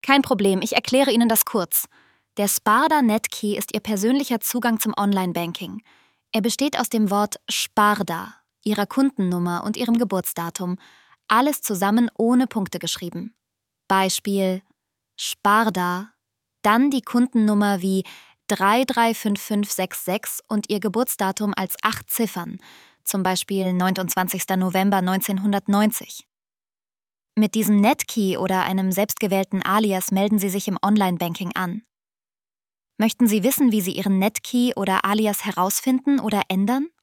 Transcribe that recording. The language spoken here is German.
Kein Problem, ich erkläre Ihnen das kurz. Der Sparda Netkey ist Ihr persönlicher Zugang zum Online-Banking. Er besteht aus dem Wort Sparda, Ihrer Kundennummer und Ihrem Geburtsdatum. Alles zusammen ohne Punkte geschrieben. Beispiel Sparda, dann die Kundennummer wie 335566 und Ihr Geburtsdatum als 8 Ziffern, zum Beispiel 29. November 1990. Mit diesem Netkey oder einem selbstgewählten Alias melden Sie sich im Online-Banking an. Möchten Sie wissen, wie Sie Ihren Netkey oder Alias herausfinden oder ändern?